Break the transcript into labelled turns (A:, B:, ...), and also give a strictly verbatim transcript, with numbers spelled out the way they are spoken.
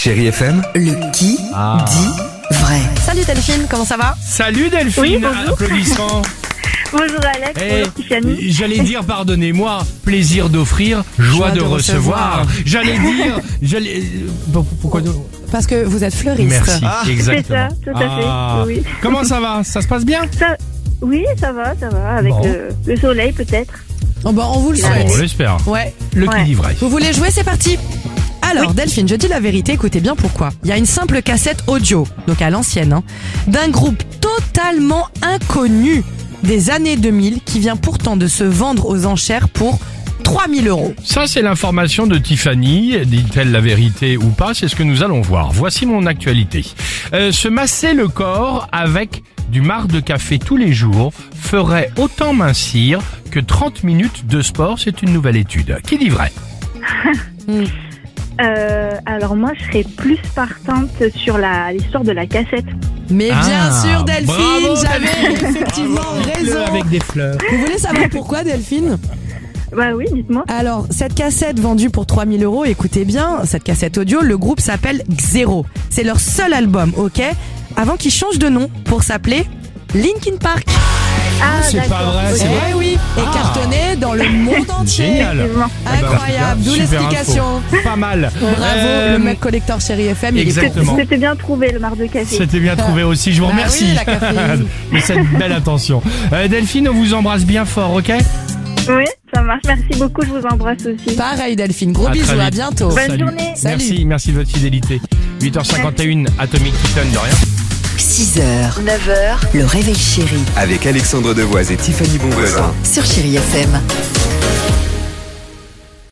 A: Chérie F M,
B: Le qui
C: Ah.
B: dit vrai.
D: Salut Delphine, comment ça va?
C: Salut Delphine,
E: Oui, bonjour.
C: applaudissements.
E: Bonjour Alex,
C: Eh,
E: bonjour Tiffany.
C: j'allais dire, pardonnez-moi, plaisir d'offrir, joie,
D: Joie
C: de,
D: de
C: recevoir.
D: recevoir.
C: J'allais dire, j'allais. Bon, pourquoi de-
D: Parce que vous êtes fleuriste.
C: Merci,
E: C'est
C: exactement.
E: ça, tout à fait.
C: Ah.
E: Oui.
C: Comment ça va? Ça se passe bien?
E: Ça, oui, ça va, ça va. Avec
C: Bon.
E: le, le soleil peut-être.
D: Oh, bah, on vous le
E: Ah,
D: souhaite.
C: Bon, on l'espère.
D: Ouais.
C: Le qui
E: Ouais.
C: dit vrai.
D: Vous voulez jouer? C'est parti. Alors, Delphine, je dis la vérité, écoutez bien pourquoi. Il y a une simple cassette audio, donc à l'ancienne, hein, d'un groupe totalement inconnu des années deux mille qui vient pourtant de se vendre aux enchères pour trois mille euros.
C: Ça, c'est l'information de Tiffany. Dit-elle la vérité ou pas? C'est ce que nous allons voir. Voici mon actualité. Euh, se masser le corps avec du marc de café tous les jours ferait autant mincir que trente minutes de sport. C'est une nouvelle étude. Qui dit vrai?
E: Euh, alors moi, je serais plus partante sur la l'histoire de la cassette.
D: Mais
C: Ah,
D: bien sûr, Delphine,
C: bravo,
D: j'avais
C: Delphine.
D: effectivement raison.
C: Avec des fleurs.
D: Vous voulez savoir pourquoi, Delphine?
E: Bah oui, dites-moi.
D: Alors, cette cassette vendue pour trois mille euros, écoutez bien, cette cassette audio, le groupe s'appelle Xero. C'est leur seul album, ok? Avant qu'ils changent de nom pour s'appeler Linkin Park.
E: Ah,
C: c'est pas
E: d'accord.
C: vrai,
E: Ok.
C: c'est
D: Eh
C: vrai.
D: oui, et
C: Ah.
D: cartonné dans le monde entier.
C: Génial.
E: Effectivement.
D: Incroyable, d'où
C: Super
D: l'explication.
C: info. Pas mal.
D: Bravo,
C: Euh,
D: le mec collector Chérie F M, il est
C: Exactement.
E: C'était bien trouvé le mar de café.
C: C'était bien trouvé aussi, je vous
D: Bah
C: remercie
D: oui, la caféine.
C: de cette belle attention. Euh, Delphine, on vous embrasse bien fort, ok?
E: Oui, ça marche. Merci beaucoup, je vous embrasse aussi.
D: pareil Delphine, gros
C: À très
D: bisous,
C: vite.
D: à bientôt.
E: Bonne
C: Salut.
E: journée.
D: Salut.
C: Merci, merci de votre fidélité. huit heures cinquante et un, Atomic Kitten, de rien.
B: six heures, neuf heures, le réveil chéri
A: avec Alexandre Devoise et Tiffany Bonvoisin.
B: sur Chérie F M.